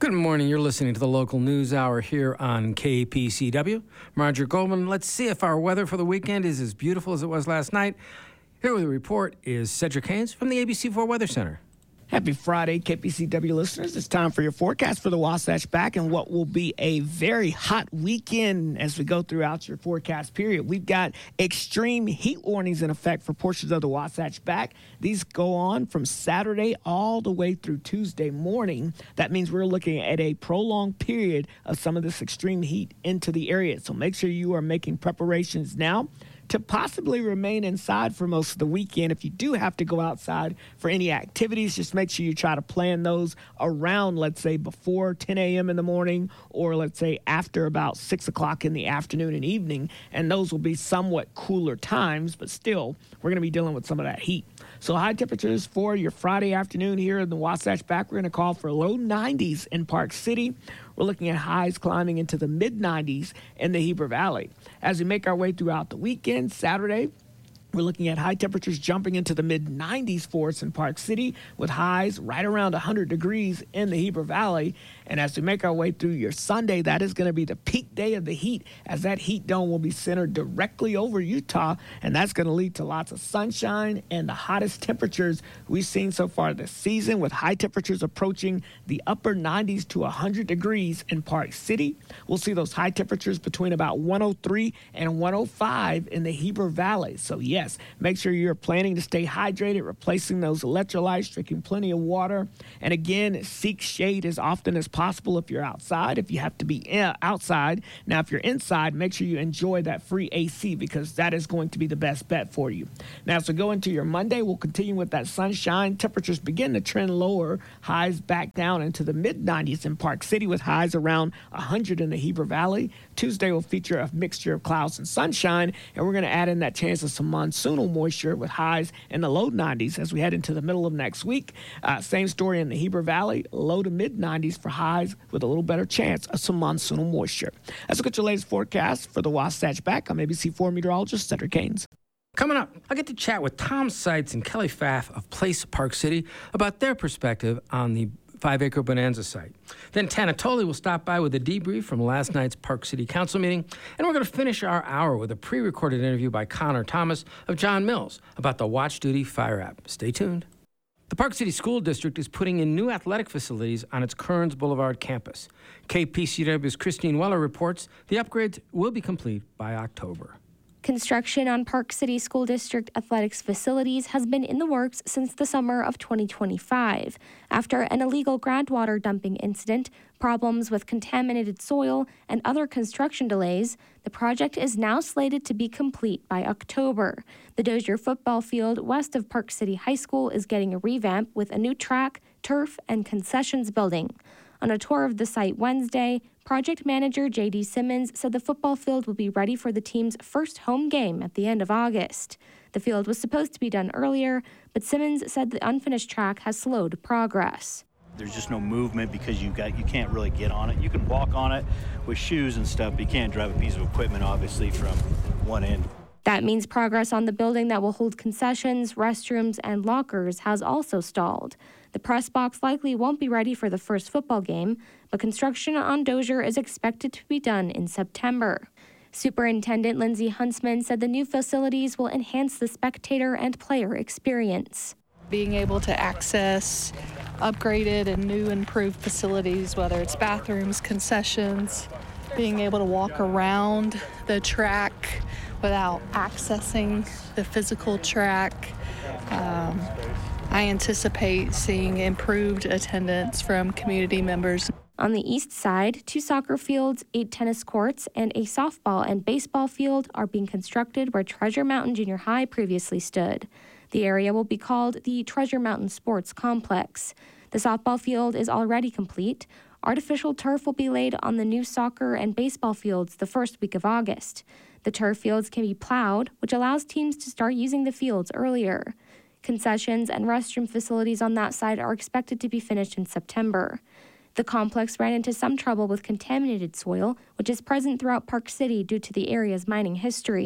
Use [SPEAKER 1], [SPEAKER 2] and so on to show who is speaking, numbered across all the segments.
[SPEAKER 1] Good morning. You're listening to the local news hour here on KPCW. I'm Roger Goldman. Let's see if our weather for the weekend is as beautiful as it was last night. Here with the report is Cedric Haynes from the ABC4 Weather Center.
[SPEAKER 2] Happy Friday, KPCW listeners. It's time for your forecast for the Wasatch Back and what will be a very hot weekend as we go throughout your forecast period. We've got extreme heat warnings in effect for portions of the Wasatch Back. These go on from Saturday all the way through Tuesday morning. That means we're looking at a prolonged period of some of this extreme heat into the area. So make sure you are making preparations now to possibly remain inside for most of the weekend. If you do have to go outside for any activities, just make sure you try to plan those around, let's say, before 10 a.m. in the morning or, let's say, after about 6 o'clock in the afternoon and evening. And those will be somewhat cooler times, but still, we're going to be dealing with some of that heat. So high temperatures for your Friday afternoon here in the Wasatch Back. We're going to call for low 90s in Park City. We're looking at highs climbing into the mid-90s in the Heber Valley. As we make our way throughout the weekend, Saturday, we're looking at high temperatures jumping into the mid-90s for us in Park City with highs right around 100 degrees in the Heber Valley. And as we make our way through your Sunday, that is going to be the peak day of the heat, as that heat dome will be centered directly over Utah, and that's going to lead to lots of sunshine and the hottest temperatures we've seen so far this season, with high temperatures approaching the upper 90s to 100 degrees in Park City. We'll see those high temperatures between about 103 and 105 in the Heber Valley. So yes, make sure you're planning to stay hydrated, replacing those electrolytes, drinking plenty of water, and again, seek shade as often as possible if you're outside, if you have to be outside. Now, if you're inside, make sure you enjoy that free AC, because that is going to be the best bet for you. Now, as we go into your Monday, we'll continue with that sunshine. Temperatures begin to trend lower, highs back down into the mid-90s in Park City with highs around 100 in the Heber Valley. Tuesday will feature a mixture of clouds and sunshine, and we're going to add in that chance of some monsoonal moisture with highs in the low 90s as we head into the middle of next week. Same story in the Heber Valley, low to mid-90s for highs with a little better chance of some monsoonal moisture. Let's look at your latest forecast for the Wasatch Back. I'm ABC4 meteorologist Cedric Haynes.
[SPEAKER 1] Coming up, I'll get to chat with Tom Seitz and Kelly Pfaff of Place Park City about their perspective on the 5-acre Bonanza site. Then Tana Tolley will stop by with a debrief from last night's Park City Council meeting, and we're going to finish our hour with a pre-recorded interview by Connor Thomas of John Mills about the Watch Duty Fire app. Stay tuned. The Park City School District is putting in new athletic facilities on its Kearns Boulevard campus. KPCW's Christine Weller reports the upgrades will be complete by October.
[SPEAKER 3] Construction on Park City School District athletics facilities has been in the works since the summer of 2025. After an illegal groundwater dumping incident, problems with contaminated soil, and other construction delays, the project is now slated to be complete by October. The Dozier football field west of Park City High School is getting a revamp with a new track, turf, and concessions building. On a tour of the site Wednesday, project manager J.D. Simmons said the football field will be ready for the team's first home game at the end of August. The field was supposed to be done earlier, but Simmons said the unfinished track has slowed progress.
[SPEAKER 4] There's just no movement because you can't really get on it. You can walk on it with shoes and stuff, but you can't drive a piece of equipment, obviously, from one end.
[SPEAKER 3] That means progress on the building that will hold concessions, restrooms, and lockers has also stalled. The press box likely won't be ready for the first football game, but construction on Dozier is expected to be done in September. Superintendent Lindsay Huntsman said the new facilities will enhance the spectator and player experience.
[SPEAKER 5] Being able to access upgraded and new improved facilities, whether it's bathrooms, concessions, being able to walk around the track without accessing the physical track. I anticipate seeing improved attendance from community members.
[SPEAKER 3] On the east side, 2 soccer fields, 8 tennis courts, and a softball and baseball field are being constructed where Treasure Mountain Junior High previously stood. The area will be called the Treasure Mountain Sports Complex. The softball field is already complete. Artificial turf will be laid on the new soccer and baseball fields the first week of August. The turf fields can be plowed, which allows teams to start using the fields earlier. Concessions and restroom facilities on that side are expected to be finished in September. The complex ran into some trouble with contaminated soil, which is present throughout Park City due to the area's mining history.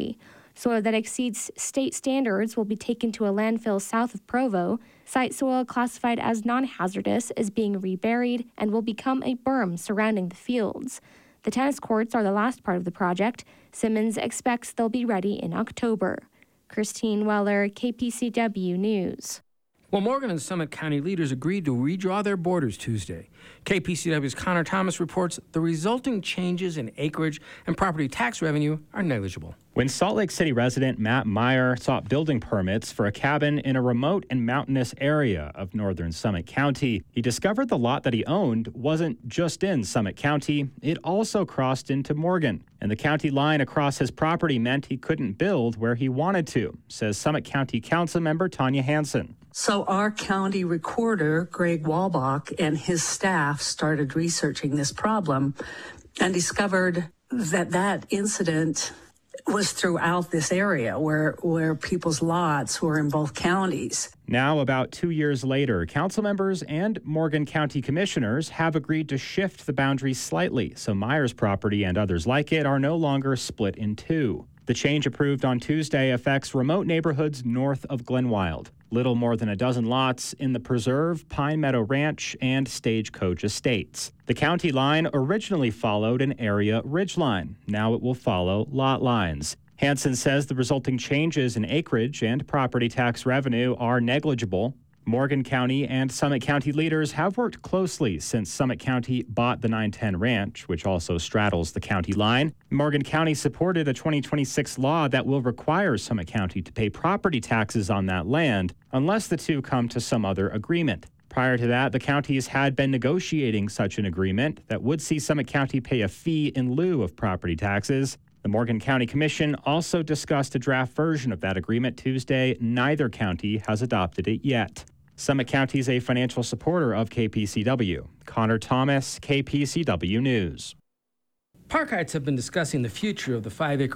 [SPEAKER 3] Soil that exceeds state standards will be taken to a landfill south of Provo. Site soil classified as non-hazardous is being reburied and will become a berm surrounding the fields. The tennis courts are the last part of the project. Simmons expects they'll be ready in October. Christine Weller, KPCW News.
[SPEAKER 1] Well, Morgan and Summit County leaders agreed to redraw their borders Tuesday. KPCW's Connor Thomas reports the resulting changes in acreage and property tax revenue are negligible.
[SPEAKER 6] When Salt Lake City resident Matt Meyer sought building permits for a cabin in a remote and mountainous area of northern Summit County, he discovered the lot that he owned wasn't just in Summit County, it also crossed into Morgan. And the county line across his property meant he couldn't build where he wanted to, says Summit County Council member Tanya Hansen.
[SPEAKER 7] So our county recorder, Greg Walbach, and his staff started researching this problem and discovered that incident was throughout this area where people's lots were in both counties.
[SPEAKER 6] Now, about 2 years later, council members and Morgan County commissioners have agreed to shift the boundaries slightly, so Meyer's property and others like it are no longer split in two. The change approved on Tuesday affects remote neighborhoods north of Glenwild. Little more than a dozen lots in the Preserve, Pine Meadow Ranch, and Stagecoach estates. The county line originally followed an area ridgeline. Now it will follow lot lines. Hansen says the resulting changes in acreage and property tax revenue are negligible. Morgan County and Summit County leaders have worked closely since Summit County bought the 910 Ranch, which also straddles the county line. Morgan County supported a 2026 law that will require Summit County to pay property taxes on that land unless the two come to some other agreement. Prior to that, the counties had been negotiating such an agreement that would see Summit County pay a fee in lieu of property taxes. The Morgan County Commission also discussed a draft version of that agreement Tuesday. Neither county has adopted it yet. Summit County is a financial supporter of KPCW. Connor Thomas, KPCW News.
[SPEAKER 1] Parkites have been discussing the future of the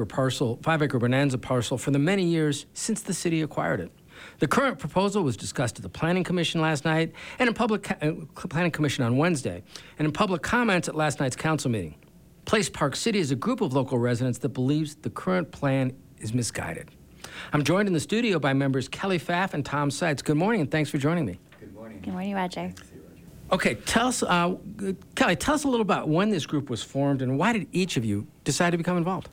[SPEAKER 1] 5-acre Bonanza parcel for the many years since the city acquired it. The current proposal was discussed at the Planning Commission last night and in Planning Commission on Wednesday, and in public comments at last night's council meeting. Place Park City is a group of local residents that believes the current plan is misguided. I'm joined in the studio by members Kelly Pfaff and Tom Seitz. Good morning, and thanks for joining me.
[SPEAKER 8] Good morning.
[SPEAKER 3] Good morning, Roger.
[SPEAKER 1] Okay, tell us, Kelly, tell us a little about when this group was formed and why did each of you decide to become involved?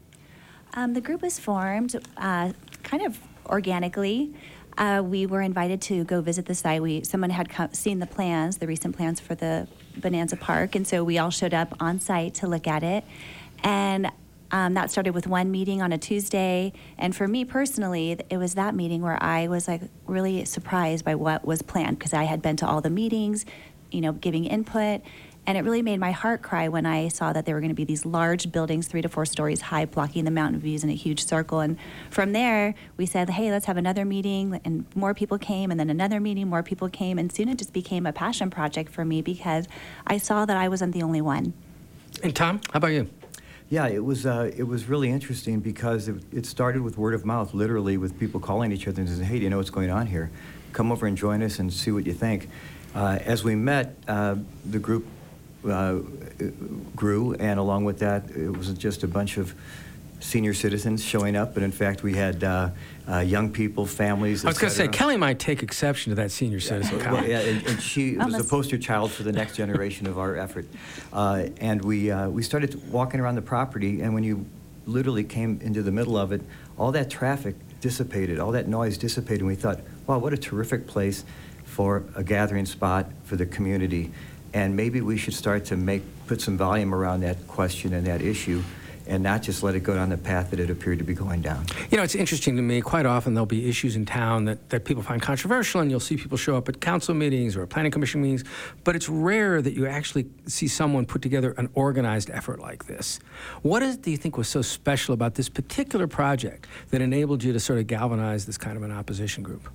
[SPEAKER 8] The group was formed kind of organically. We were invited to go visit the site. Someone had seen the plans, the recent plans for the Bonanza Park, and so we all showed up on site to look at it. And that started with one meeting on a Tuesday. And for me personally, it was that meeting where I was like really surprised by what was planned, because I had been to all the meetings, giving input. And it really made my heart cry when I saw that there were going to be these large buildings, 3 to 4 stories high, blocking the mountain views in a huge circle. And from there, we said, hey, let's have another meeting. And more people came, and then another meeting, more people came. And soon it just became a passion project for me because I saw that I wasn't the only one.
[SPEAKER 1] And Tom, how about you?
[SPEAKER 9] Yeah, it was really interesting because it started with word of mouth, literally with people calling each other and saying, hey, do you know what's going on here? Come over and join us and see what you think. As we met, the group grew, and along with that, it wasn't just a bunch of senior citizens showing up, but in fact we had young people, families,
[SPEAKER 1] I was going to say, Kelly might take exception to that senior citizen comment.
[SPEAKER 9] Well, yeah, and she was the poster child for the next generation of our effort. And we started walking around the property, and when you literally came into the middle of it, all that traffic dissipated, all that noise dissipated, and we thought, wow, what a terrific place for a gathering spot for the community. And maybe we should start to put some volume around that question and that issue, and not just let it go down the path that it appeared to be going down.
[SPEAKER 1] It's interesting to me, quite often there'll be issues in town that people find controversial, and you'll see people show up at council meetings or planning commission meetings, but it's rare that you actually see someone put together an organized effort like this. What do you think was so special about this particular project that enabled you to sort of galvanize this kind of an opposition group?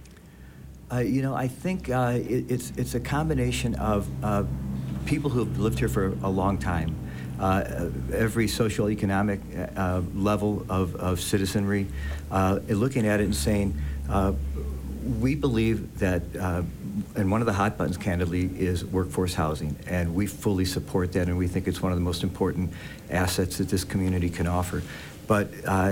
[SPEAKER 9] I think it's a combination of people who have lived here for a long time, every social-economic level of citizenry, looking at it and saying, we believe that, and one of the hot buttons, candidly, is workforce housing, and we fully support that, and we think it's one of the most important assets that this community can offer. But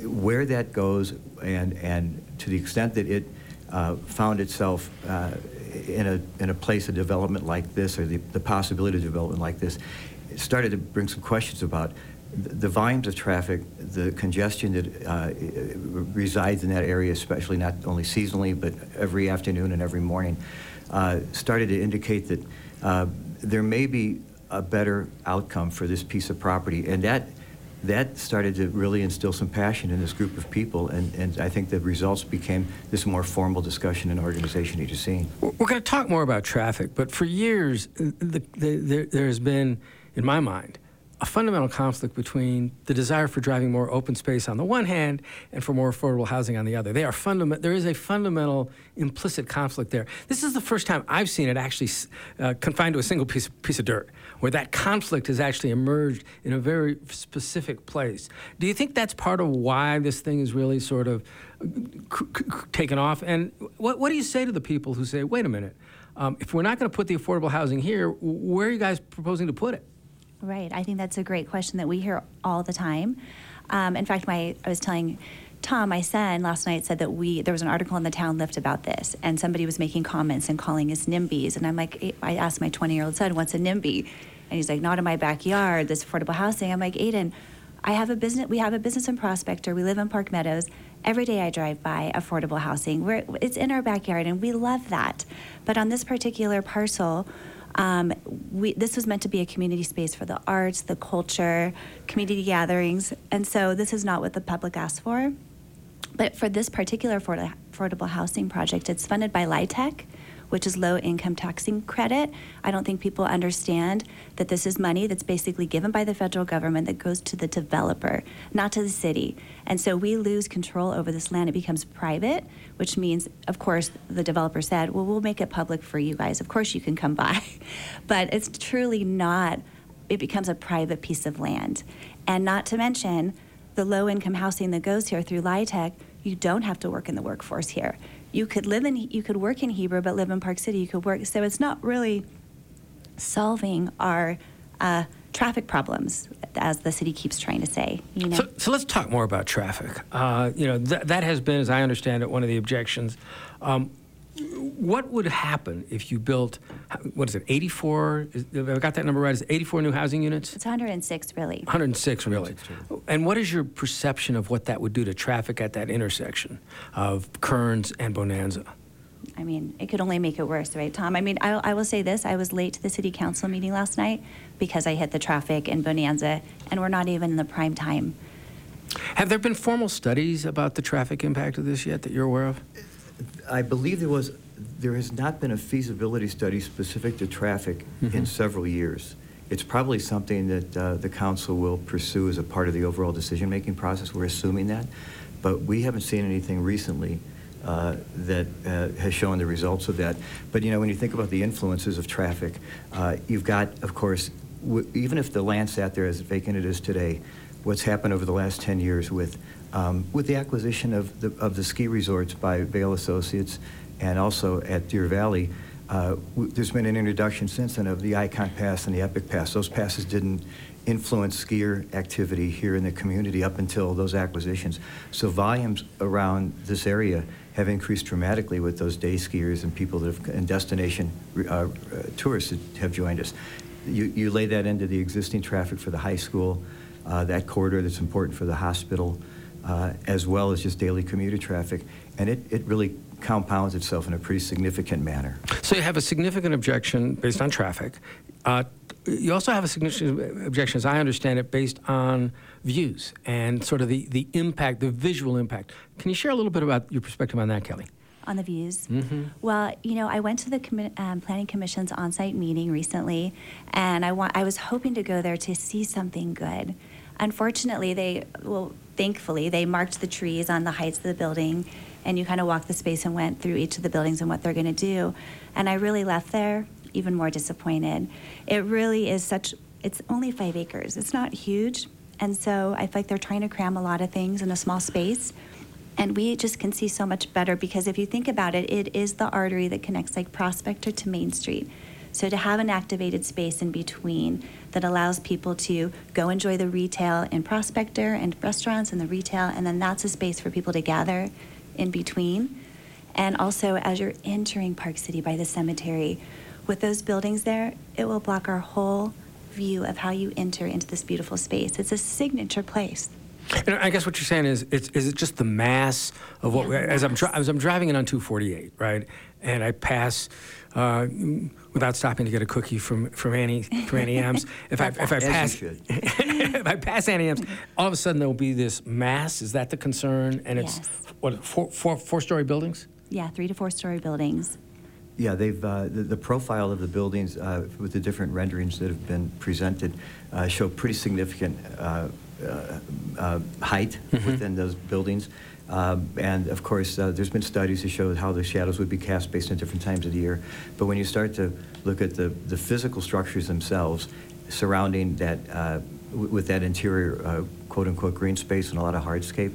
[SPEAKER 9] where that goes and to the extent that it found itself in a place of development like this, or the possibility of development like this, it started to bring some questions about the volumes of traffic, the congestion that resides in that area, especially not only seasonally, but every afternoon and every morning, started to indicate that there may be a better outcome for this piece of property. And that started to really instill some passion in this group of people, and I think the results became this more formal discussion and organization that you're seeing.
[SPEAKER 1] We're going to talk more about traffic, but for years, there has been, in my mind, a fundamental conflict between the desire for driving more open space on the one hand and for more affordable housing on the other. There is a fundamental implicit conflict there. This is the first time I've seen it actually confined to a single piece of dirt, where that conflict has actually emerged in a very specific place. Do you think that's part of why this thing is really sort of taken off? And what do you say to the people who say, wait a minute, if we're not going to put the affordable housing here, where are you guys proposing to put it?
[SPEAKER 8] Right. I think that's a great question that we hear all the time. In fact, I was telling Tom, my son, last night said that there was an article in the Town Lift about this, and somebody was making comments and calling us NIMBYs. And I'm like, I asked my 20-year-old son, what's a NIMBY? And he's like, not in my backyard, this affordable housing. I'm like, Aiden, we have a business in Prospector. We live in Park Meadows. Every day I drive by affordable housing. It's in our backyard, and we love that. But on this particular parcel, this was meant to be a community space for the arts, the culture, community gatherings, and so this is not what the public asked for. But for this particular affordable housing project, it's funded by LIHTC, which is low income taxing credit. I don't think people understand that this is money that's basically given by the federal government that goes to the developer, not to the city. And so we lose control over this land. It becomes private, which means, of course, the developer said, well, we'll make it public for you guys. Of course you can come by. But it's truly not, it becomes a private piece of land. And not to mention the low income housing that goes here through LIHTC, you don't have to work in the workforce here. You could work in Heber, but live in Park City. You could work. So it's not really solving our traffic problems, as the city keeps trying to say. You know.
[SPEAKER 1] So let's talk more about traffic. That has been, as I understand it, one of the objections. What would happen if you built, 84? Have I got that number right? Is it 84 new housing units?
[SPEAKER 8] It's 106, really.
[SPEAKER 1] 106, really. And what is your perception of what that would do to traffic at that intersection of Kearns and Bonanza?
[SPEAKER 8] I mean, it could only make it worse, right, Tom? I mean, I will say this. I was late to the city council meeting last night because I hit the traffic in Bonanza, and we're not even in the prime time.
[SPEAKER 1] Have there been formal studies about the traffic impact of this yet that you're aware of?
[SPEAKER 9] I believe there has not been a feasibility study specific to traffic in several years. It's probably something that the council will pursue as a part of the overall decision-making process. We're assuming that, but we haven't seen anything recently that has shown the results of that. But when you think about the influences of traffic, you've got, of course, even if the land sat there as vacant it is today, what's happened over the last 10 years with the acquisition of the ski resorts by Vail Associates and also at Deer Valley, there's been an introduction since then of the Icon Pass and the Epic Pass. Those passes didn't influence skier activity here in the community up until those acquisitions. So volumes around this area have increased dramatically with those day skiers and people and destination tourists that have joined us. You lay that into the existing traffic for the high school, that corridor that's important for the hospital, as well as just daily commuter traffic, and it really compounds itself in a pretty significant manner.
[SPEAKER 1] So you have a significant objection based on traffic. You also have a significant objection, as I understand it, based on views and sort of the impact, the visual impact. Can you share a little bit about your perspective on that, Kelly?
[SPEAKER 8] On the views? Mm-hmm. Well, I went to the Planning Commission's on-site meeting recently, and I was hoping to go there to see something good. Unfortunately, thankfully, they marked the trees on the heights of the building, and you kind of walked the space and went through each of the buildings and what they're going to do. And I really left there even more disappointed. It really is it's only 5 acres. It's not huge. And so I feel like they're trying to cram a lot of things in a small space. And we just can see so much better because if you think about it, it is the artery that connects like Prospector to Main Street. So to have an activated space in between that allows people to go enjoy the retail in Prospector and restaurants and the retail, and then that's a space for people to gather in between. And also, as you're entering Park City by the cemetery, with those buildings there, it will block our whole view of how you enter into this beautiful space. It's a signature place.
[SPEAKER 1] And I guess what you're saying is it just the mass of what as I'm driving in on 248, right? And I pass without stopping to get a cookie from Annie M's. If I pass if I pass Annie M's, all of a sudden there will be this mass. Is that the concern? And it's what four-story buildings?
[SPEAKER 8] Yeah, 3 to 4 story buildings.
[SPEAKER 9] Yeah, they've the profile of the buildings with the different renderings that have been presented show pretty significant height within those buildings. And of course, there's been studies to show how the shadows would be cast based on different times of the year. But when you start to look at the physical structures themselves surrounding that, with that interior quote-unquote green space and a lot of hardscape,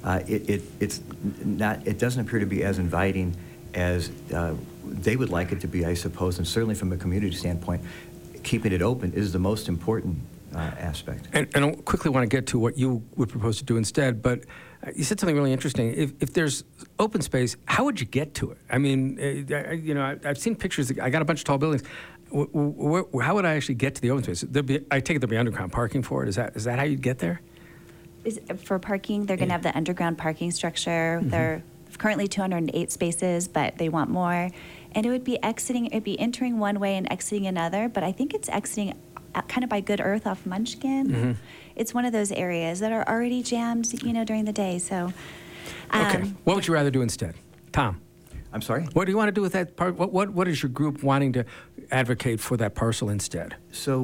[SPEAKER 9] it doesn't appear to be as inviting as they would like it to be, I suppose. And certainly from a community standpoint, keeping it open is the most important aspect. And
[SPEAKER 1] I quickly want to get to what you would propose to do instead, but you said something really interesting. If there's open space, how would you get to it? I mean, I've seen pictures. I got a bunch of tall buildings. How would I actually get to the open space? I take it there'll be underground parking for it. Is that how you'd get there?
[SPEAKER 8] For parking, they're going to have the underground parking structure. They're currently 208 spaces, but they want more. And it would be entering one way and exiting another, but I think it's exiting kind of by Good Earth off Munchkin. It's one of those areas that are already jammed, during the day. So,
[SPEAKER 1] okay. What would you rather do instead, Tom?
[SPEAKER 9] I'm sorry?
[SPEAKER 1] What do you want to do with that part? What is your group wanting to advocate for that parcel instead?
[SPEAKER 9] So,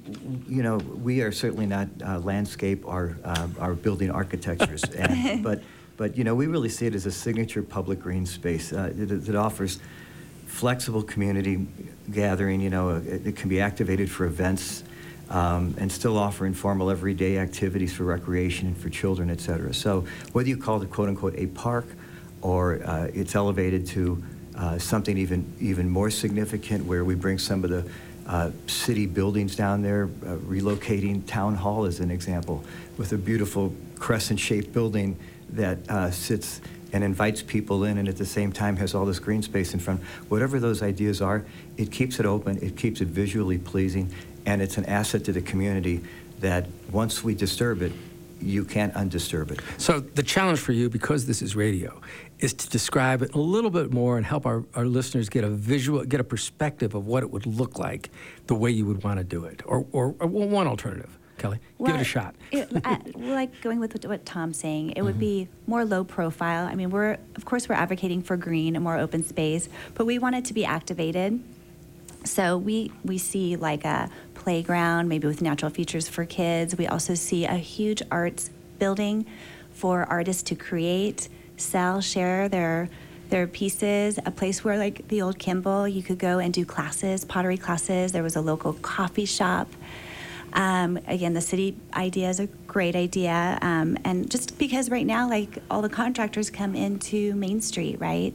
[SPEAKER 9] we are certainly not landscape or building architectures, but we really see it as a signature public green space that offers flexible community gathering. It can be activated for events and still offer informal everyday activities for recreation and for children, et cetera. So whether you call it quote-unquote a park or it's elevated to something even more significant where we bring some of the city buildings down there, relocating Town Hall as an example, with a beautiful crescent-shaped building that sits and invites people in and at the same time has all this green space in front. Whatever those ideas are, it keeps it open, it keeps it visually pleasing, and it's an asset to the community that once we disturb it, you can't undisturb it.
[SPEAKER 1] So the challenge for you, because this is radio, is to describe it a little bit more and help our listeners get a perspective of what it would look like the way you would want to do it, or one alternative. Kelly, give it a shot.
[SPEAKER 8] Like going with what Tom's saying, it would be more low profile. I mean, we're advocating for green and more open space, but we want it to be activated. So we see like a playground, maybe with natural features for kids. We also see a huge arts building for artists to create, sell, share their pieces, a place where, like the old Kimball, you could go and do classes, pottery classes. There was a local coffee shop. Again, the city idea is a great idea. And just because right now, like all the contractors come into Main Street, right?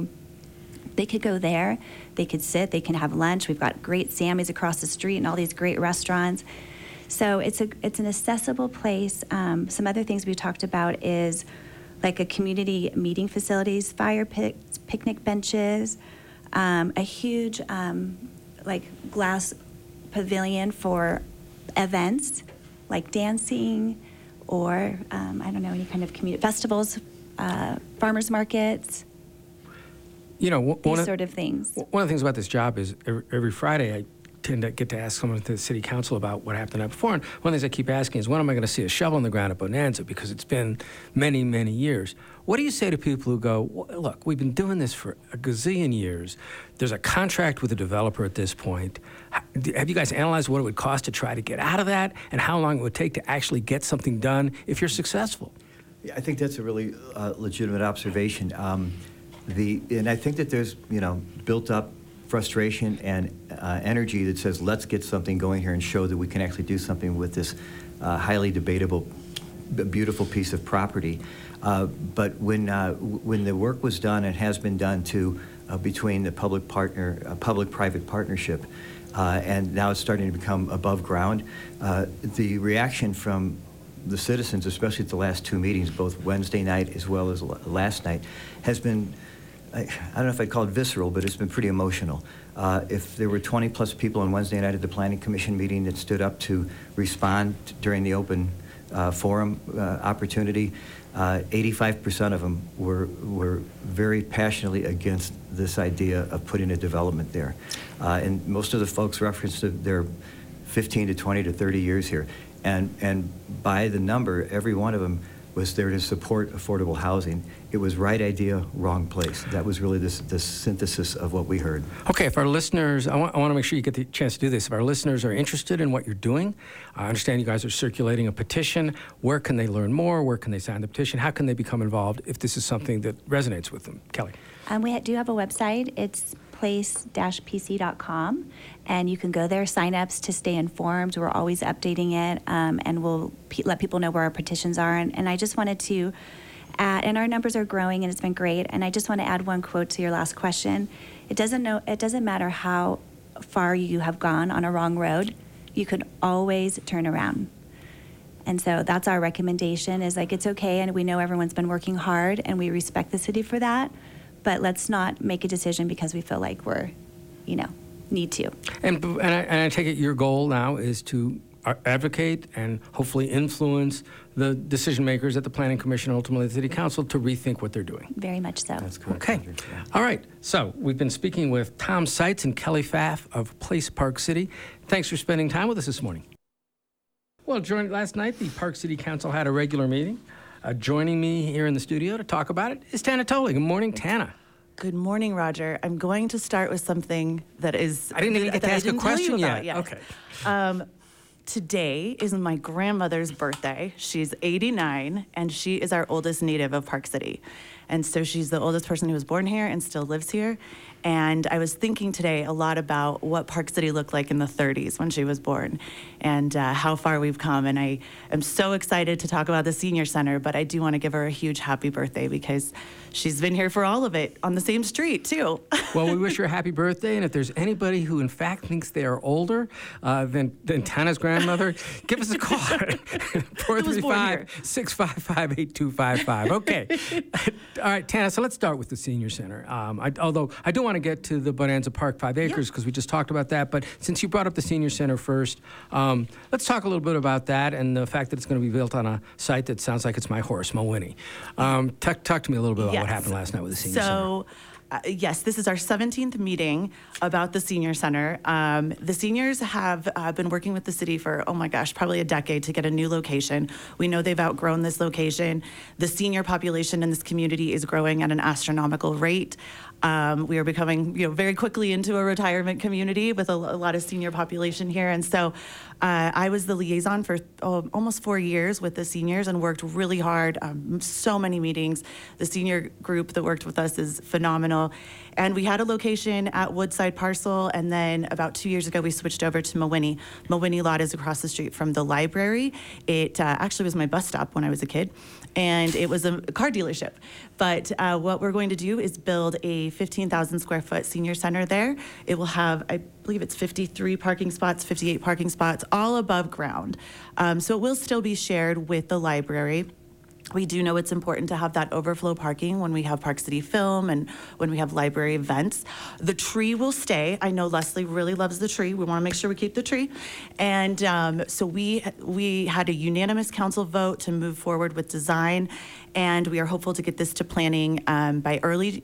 [SPEAKER 8] They could go there, they could sit, they can have lunch. We've got great Sammy's across the street and all these great restaurants. So it's an accessible place. Some other things we talked about is like a community meeting facilities, fire pits, picnic benches, a huge like glass pavilion for events like dancing or any kind of community festivals, farmers markets. These sort of things.
[SPEAKER 1] One of the things about this job is every Friday I tend to get to ask someone at the city council about what happened the night before. And one of the things I keep asking is, when am I going to see a shovel in the ground at Bonanza? Because it's been many, many years. What do you say to people who go, look, we've been doing this for a gazillion years. There's a contract with the developer at this point. Have you guys analyzed what it would cost to try to get out of that and how long it would take to actually get something done if you're successful?
[SPEAKER 9] Yeah, I think that's a really legitimate observation. And I think that there's, built up frustration and energy that says, let's get something going here and show that we can actually do something with this highly debatable, beautiful piece of property. But when the work was done and has been done between the public-private partnership, and now it's starting to become above ground. The reaction from the citizens, especially at the last two meetings, both Wednesday night as well as last night, has been, I don't know if I'd call it visceral, but it's been pretty emotional. If there were 20 plus people on Wednesday night at the Planning Commission meeting that stood up to respond during the open forum opportunity, 85% of them were very passionately against this idea of putting a development there. And most of the folks referenced their 15 to 20 to 30 years here. And by the number, every one of them was there to support affordable housing. It was right idea, wrong place. That was really the synthesis of what we heard.
[SPEAKER 1] Okay, if our listeners, I want to make sure you get the chance to do this. If our listeners are interested in what you're doing, I understand you guys are circulating a petition. Where can they learn more? Where can they sign the petition? How can they become involved if this is something that resonates with them? Kelly.
[SPEAKER 8] We do have a website. It's place-pc.com, and you can go there, sign ups to stay informed. We're always updating it, and we'll let people know where our petitions are. And I just wanted to add, and our numbers are growing, and it's been great. And I just want to add one quote to your last question. It doesn't matter how far you have gone on a wrong road, you can always turn around. And so that's our recommendation, is like, it's okay, and we know everyone's been working hard, and we respect the city for that. But let's not make a decision because we feel like we're, need to.
[SPEAKER 1] And I take it your goal now is to advocate and hopefully influence the decision makers at the Planning Commission, ultimately the City Council, to rethink what they're doing.
[SPEAKER 8] Very much so.
[SPEAKER 9] That's correct.
[SPEAKER 1] Okay. All right. So we've been speaking with Tom Seitz and Kelly Pfaff of Place Park City. Thanks for spending time with us this morning. Well, last night, the Park City Council had a regular meeting. Joining me here in the studio to talk about it is Tana Tolley. Good morning, Tana.
[SPEAKER 10] Good morning, Roger. I'm going to start with something that is...
[SPEAKER 1] I didn't even get to ask a question yet.
[SPEAKER 10] Yes.
[SPEAKER 1] Okay.
[SPEAKER 10] Today is my grandmother's birthday. She's 89, and she is our oldest native of Park City. And so she's the oldest person who was born here and still lives here. And I was thinking today a lot about what Park City looked like in the 30s when she was born, and how far we've come. And I am so excited to talk about the Senior Center, but I do want to give her a huge happy birthday because she's been here for all of it on the same street, too.
[SPEAKER 1] Well, we wish her a happy birthday. And if there's anybody who, in fact, thinks they are older than Tana's grandmother, give us a call. 435-655-8255. Okay. All right, Tana, so let's start with the Senior Center. Although I do want to get to the Bonanza Park 5 acres because we just talked about that. But since you brought up the Senior Center first, let's talk a little bit about that and the fact that it's going to be built on a site that sounds like it's my horse, Mawinnie. Talk to me a little bit about what happened last night with the Senior Center.
[SPEAKER 10] Yes, this is our 17th meeting about the Senior Center. The seniors have been working with the city for, probably a decade to get a new location. We know they've outgrown this location. The senior population in this community is growing at an astronomical rate. We are becoming, very quickly into a retirement community with a lot of senior population here. And so I was the liaison for almost 4 years with the seniors and worked really hard, so many meetings. The senior group that worked with us is phenomenal. And we had a location at Woodside Parcel, and then about 2 years ago, we switched over to Mawinnie. Mawinnie lot is across the street from the library. It actually was my bus stop when I was a kid, and it was a car dealership. But what we're going to do is build a 15,000 square foot senior center there. It will have, I believe it's 53 parking spots, 58 parking spots, all above ground. So it will still be shared with the library. We do know it's important to have that overflow parking when we have Park City Film and when we have library events. The tree will stay. I know Leslie really loves the tree. We want to make sure we keep the tree. And so we had a unanimous council vote to move forward with design, and we are hopeful to get this to planning by early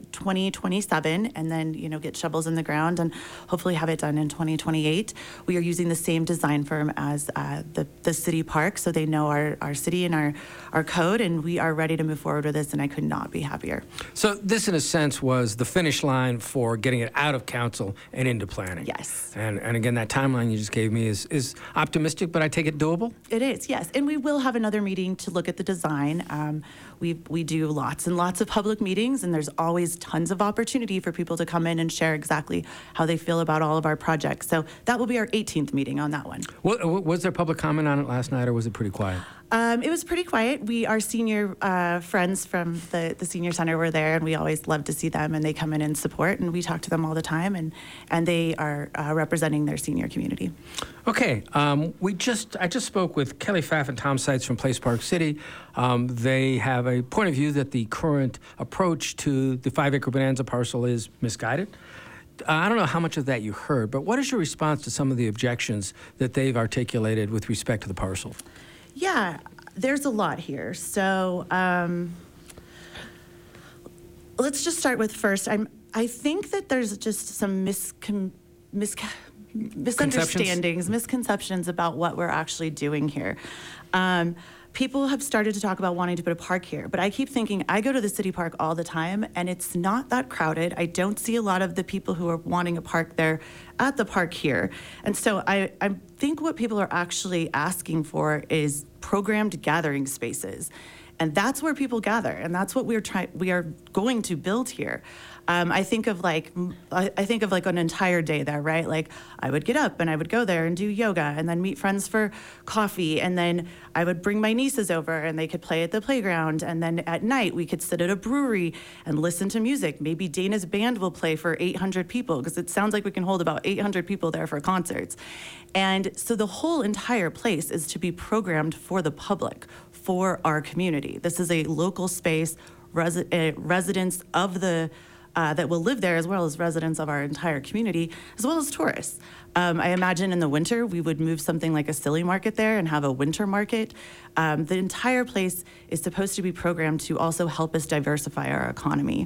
[SPEAKER 10] 2027, and then get shovels in the ground and hopefully have it done in 2028. We are using the same design firm as the city park, so they know our city and our code, and we are ready to move forward with this, and I could not be happier.
[SPEAKER 1] So this, in a sense, was the finish line for getting it out of council and into planning.
[SPEAKER 10] Yes.
[SPEAKER 1] And again, that timeline you just gave me is optimistic, but I take it doable?
[SPEAKER 10] It is, yes. And we will have another meeting to look at the design. We do lots and lots of public meetings, and there's always tons of opportunity for people to come in and share exactly how they feel about all of our projects. So that will be our 18th meeting on that one.
[SPEAKER 1] Was there public comment on it last night, or was it pretty quiet?
[SPEAKER 10] It was pretty quiet. Our senior friends from the senior center were there, and we always love to see them, and they come in and support, and we talk to them all the time, and they are representing their senior community.
[SPEAKER 1] Okay, I just spoke with Kelly Pfaff and Tom Seitz from Place Park City. They have a point of view that the current approach to the 5-acre Bonanza parcel is misguided. I don't know how much of that you heard, but what is your response to some of the objections that they've articulated with respect to the parcel?
[SPEAKER 10] Yeah, there's a lot here. So let's just start with first. I think that there's just some misunderstandings, misconceptions about what we're actually doing here. People have started to talk about wanting to put a park here, but I keep thinking, I go to the city park all the time, and it's not that crowded. I don't see a lot of the people who are wanting a park there at the park here. And so I think what people are actually asking for is programmed gathering spaces. And that's where people gather, and that's what we are going to build here. I think of like an entire day there, right? Like I would get up and I would go there and do yoga and then meet friends for coffee, and then I would bring my nieces over and they could play at the playground, and then at night we could sit at a brewery and listen to music. Maybe Dana's band will play for 800 people, because it sounds like we can hold about 800 people there for concerts. And so the whole entire place is to be programmed for the public, for our community. This is a local space, residents of the that will live there, as well as residents of our entire community, as well as tourists. I imagine in the winter, we would move something like a silly market there and have a winter market. The entire place is supposed to be programmed to also help us diversify our economy.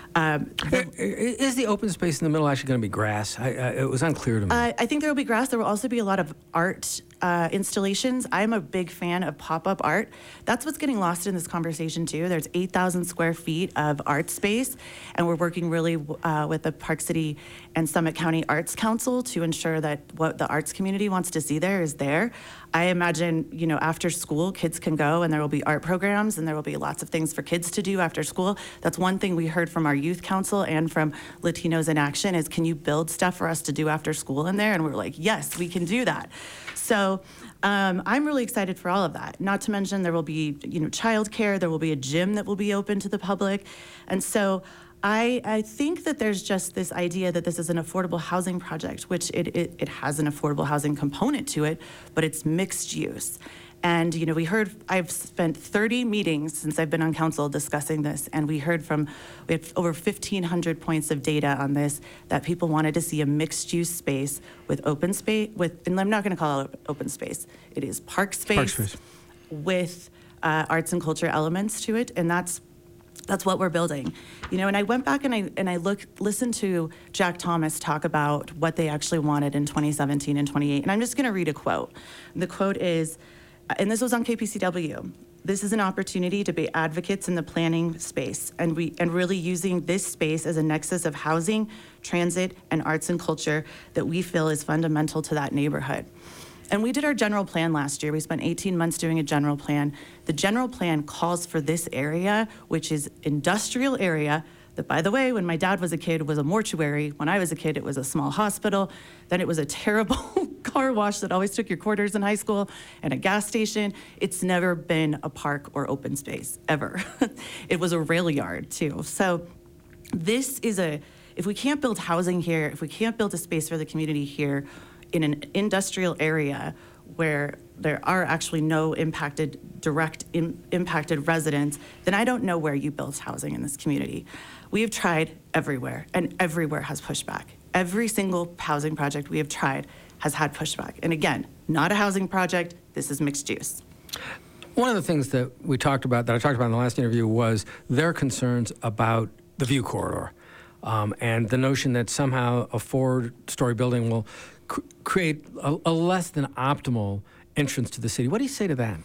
[SPEAKER 1] Is the open space in the middle actually going to be grass? It was unclear to me.
[SPEAKER 10] I think there will be grass. There will also be a lot of art installations. I'm a big fan of pop-up art. That's what's getting lost in this conversation too. There's 8,000 square feet of art space, and we're working really with the Park City and Summit County Arts Council to ensure that what the arts community wants to see there is there. I imagine, after school, kids can go and there will be art programs and there will be lots of things for kids to do after school. That's one thing we heard from our youth council and from Latinos in Action is, can you build stuff for us to do after school in there? And we're like, yes, we can do that. So I'm really excited for all of that. Not to mention there will be, childcare, there will be a gym that will be open to the public. And so I think that there's just this idea that this is an affordable housing project, which it has an affordable housing component to it, but it's mixed use. And, I've spent 30 meetings since I've been on council discussing this, and we had over 1,500 points of data on this, that people wanted to see a mixed use space with open space, and I'm not going to call it open space, it is park space. With arts and culture elements to it, and that's what we're building. And I went back and I listened to Jack Thomas talk about what they actually wanted in 2017 and 28, and I'm just going to read a quote. The quote is, and this was on KPCW, "This is an opportunity to be advocates in the planning space, and really using this space as a nexus of housing, transit, and arts and culture that we feel is fundamental to that neighborhood." And we did our general plan last year. We spent 18 months doing a general plan. The general plan calls for this area, which is industrial area, that, by the way, when my dad was a kid, was a mortuary. When I was a kid, it was a small hospital. Then it was a terrible car wash that always took your quarters in high school, and a gas station. It's never been a park or open space, ever. It was a rail yard, too. So this is if we can't build housing here, if we can't build a space for the community here in an industrial area where there are actually no direct impacted residents, then I don't know where you build housing in this community. We have tried everywhere, and everywhere has pushback. Every single housing project we have tried has had pushback. And again, not a housing project, this is mixed use.
[SPEAKER 1] One of the things that I talked about in the last interview was their concerns about the view corridor, and the notion that somehow a 4-story building will create a less than optimal entrance to the city. What do you say to that?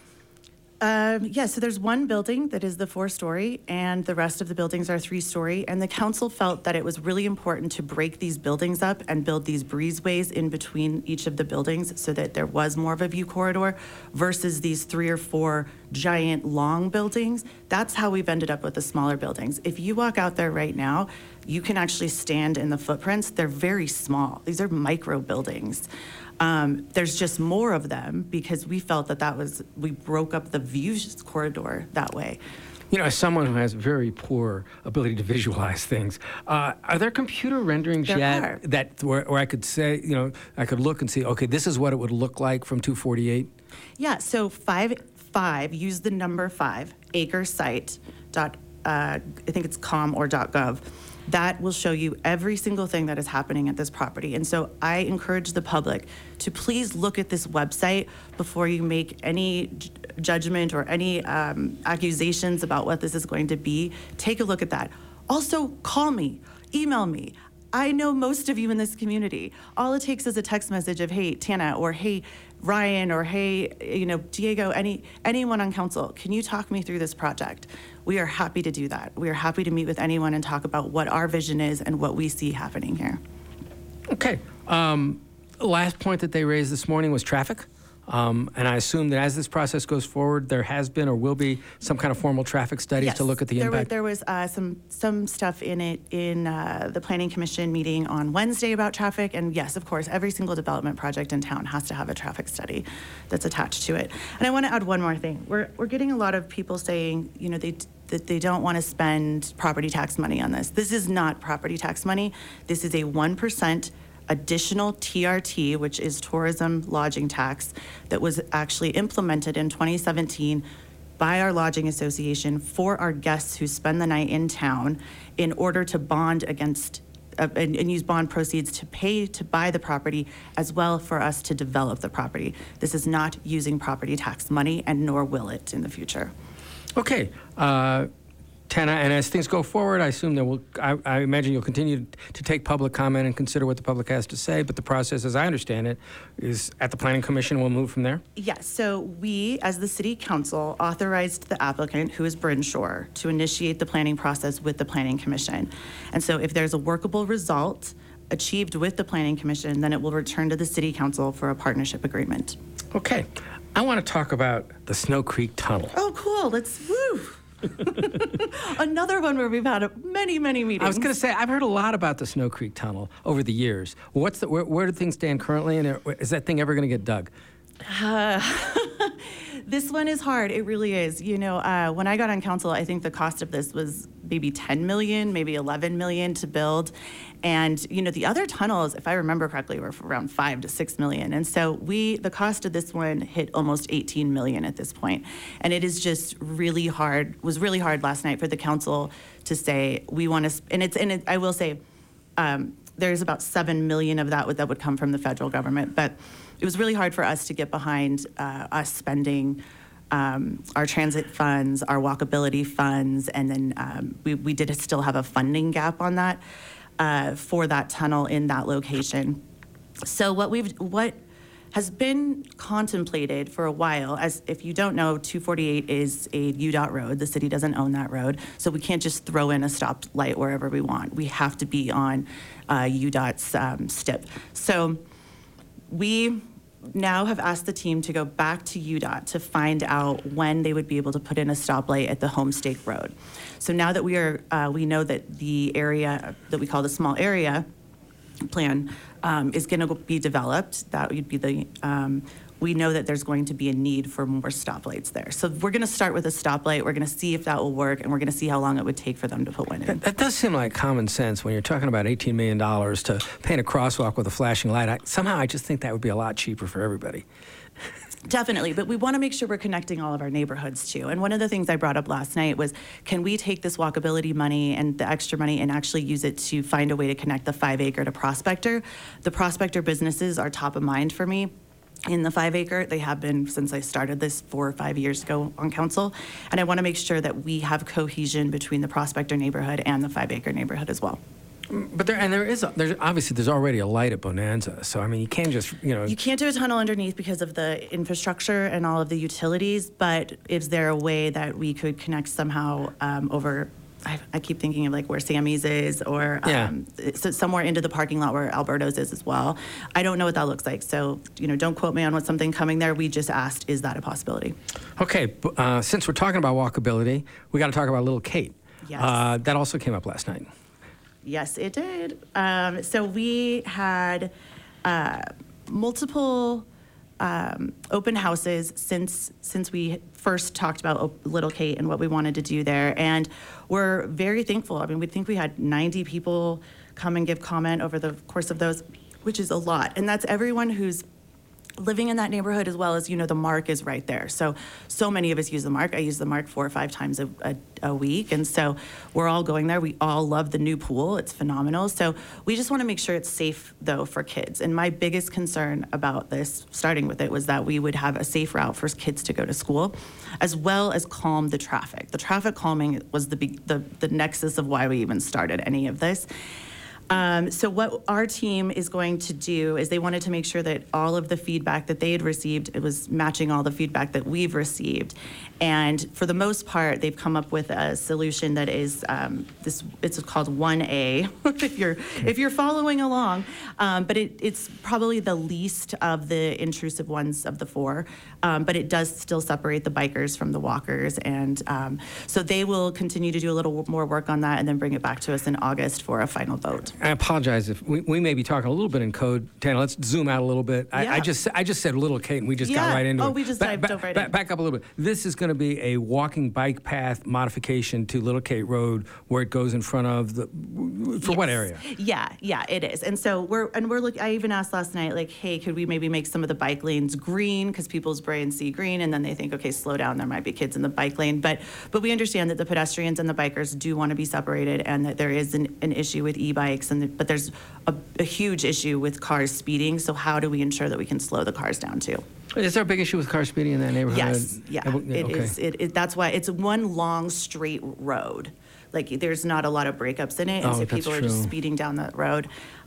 [SPEAKER 10] So there's one building that is the 4-story, and the rest of the buildings are 3-story. And the council felt that it was really important to break these buildings up and build these breezeways in between each of the buildings so that there was more of a view corridor versus these 3 or 4 giant long buildings. That's how we've ended up with the smaller buildings. If you walk out there right now, you can actually stand in the footprints. They're very small. These are micro buildings. There's just more of them because we felt that we broke up the view corridor that way.
[SPEAKER 1] You know, as someone who has very poor ability to visualize things, are there computer renderings yet that where I could say, you know, I could look and see, okay, this is what it would look like from 248?
[SPEAKER 10] Yeah, so 5, use the number 5, acresite. I think it's com or .gov. That will show you every single thing that is happening at this property. And so I encourage the public to please look at this website before you make any judgment or any accusations about what this is going to be. Take a look at that. Also, call me, email me. I know most of you in this community. All it takes is a text message of, hey, Tana, or hey, Ryan, or hey, you know, Diego, anyone on council, can you talk me through this project? We are happy to do that. We are happy to meet with anyone and talk about what our vision is and what we see happening here.
[SPEAKER 1] Okay. Last point that they raised this morning was traffic. And I assume that as this process goes forward, there has been or will be some kind of formal traffic studies to look at the impact.
[SPEAKER 10] There was some stuff in it in the Planning Commission meeting on Wednesday about traffic. And yes, of course, every single development project in town has to have a traffic study that's attached to it. And I want to add one more thing. We're getting a lot of people saying, you know, that they don't want to spend property tax money on this. This is not property tax money. This is a 1% additional TRT, which is tourism lodging tax, that was actually implemented in 2017 by our lodging association for our guests who spend the night in town in order to bond against and use bond proceeds to pay to buy the property as well for us to develop the property. This is not using property tax money, and nor will it in the future.
[SPEAKER 1] Okay. Tana, and as things go forward, I assume that I imagine you'll continue to take public comment and consider what the public has to say, but the process, as I understand it, is at the Planning Commission. We'll move from there?
[SPEAKER 10] Yes, so we, as the City Council, authorized the applicant, who is Brinshore, to initiate the planning process with the Planning Commission. And so if there's a workable result achieved with the Planning Commission, then it will return to the City Council for a partnership agreement.
[SPEAKER 1] Okay. I want to talk about the Snow Creek Tunnel.
[SPEAKER 10] Oh, cool. Woo! Another one where we've had many meetings.
[SPEAKER 1] I was going to say, I've heard a lot about the Snow Creek Tunnel over the years. Where do things stand currently, and is that thing ever going to get dug?
[SPEAKER 10] This one is hard. It really is. You know, when I got on council, I think the cost of this was maybe 10 million, maybe 11 million to build. And, you know, the other tunnels, if I remember correctly, were for around 5 to 6 million. And so the cost of this one hit almost 18 million at this point. And it is just really hard, was really hard last night for the council to say, we want to, and I will say, there's about 7 million of that would come from the federal government. But it was really hard for us to get behind us spending our transit funds, our walkability funds, and then we did still have a funding gap on that for that tunnel in that location. So what has been contemplated for a while, as if you don't know, 248 is a UDOT road. The city doesn't own that road, so we can't just throw in a stoplight wherever we want. We have to be on UDOT's STIP. So we now have asked the team to go back to UDOT to find out when they would be able to put in a stoplight at the Homestake Road. So now that we know that the area that we call the small area plan is going to be developed, that would be we know that there's going to be a need for more stoplights there. So we're going to start with a stoplight. We're going to see if that will work, and we're going to see how long it would take for them to put one in.
[SPEAKER 1] That does seem like common sense when you're talking about $18 million to paint a crosswalk with a flashing light. I just think that would be a lot cheaper for everybody.
[SPEAKER 10] Definitely, but we want to make sure we're connecting all of our neighborhoods too. And one of the things I brought up last night was, can we take this walkability money and the extra money and actually use it to find a way to connect the 5 acre to Prospector? The Prospector businesses are top of mind for me. In the 5 acre, they have been since I started this 4 or 5 years ago on council. And I want to make sure that we have cohesion between the Prospector neighborhood and the 5 acre neighborhood as well.
[SPEAKER 1] But there's obviously already a light at Bonanza, so I mean you can't just
[SPEAKER 10] you can't do a tunnel underneath because of the infrastructure and all of the utilities. But is there a way that we could connect somehow over? I keep thinking of like where Sammy's is, or so somewhere into the parking lot where Alberto's is as well. I don't know what that looks like, so don't quote me on what's something coming there. We just asked, is that a possibility?
[SPEAKER 1] Okay, since we're talking about walkability, we got to talk about Little Kate.
[SPEAKER 10] Yes.
[SPEAKER 1] That also came up last night.
[SPEAKER 10] Yes, it did. So we had multiple open houses since we first talked about Little Kate and what we wanted to do there, and we're very thankful. I mean, we think we had 90 people come and give comment over the course of those, which is a lot, and that's everyone who's living in that neighborhood, as well as, the Mark is right there. So many of us use the Mark. I use the Mark 4 or 5 times a week. And so we're all going there. We all love the new pool. It's phenomenal. So we just want to make sure it's safe, though, for kids. And my biggest concern about this, starting with it, was that we would have a safe route for kids to go to school, as well as calm the traffic. The traffic calming was the nexus of why we even started any of this. So what our team is going to do is they wanted to make sure that all of the feedback that they had received, it was matching all the feedback that we've received. And for the most part, they've come up with a solution that is it's called 1A, if you're following along. But it's probably the least of the intrusive ones of the 4. But it does still separate the bikers from the walkers. And so they will continue to do a little more work on that and then bring it back to us in August for a final vote.
[SPEAKER 1] I apologize if we may be talking a little bit in code. Tana, let's zoom out a little bit.
[SPEAKER 10] Yeah.
[SPEAKER 1] I just said Little Kate, and we just got right into it.
[SPEAKER 10] Oh, we just dove right in.
[SPEAKER 1] Back up a little bit. This is going to be a walking bike path modification to Little Kate Road, where it goes in front of for what area?
[SPEAKER 10] Yeah, it is. And so we're looking. I even asked last night, like, hey, could we maybe make some of the bike lanes green, because people's brains see green, and then they think, okay, slow down. There might be kids in the bike lane, but we understand that the pedestrians and the bikers do want to be separated, and that there is an issue with e-bikes. But there's a huge issue with cars speeding. So how do we ensure that we can slow the cars down too?
[SPEAKER 1] Is there a big issue with car speeding in that neighborhood?
[SPEAKER 10] Yes, yeah, it
[SPEAKER 1] okay.
[SPEAKER 10] is. That's why it's one long straight road. Like, there's not a lot of breakups in it, and so people are just speeding down that road.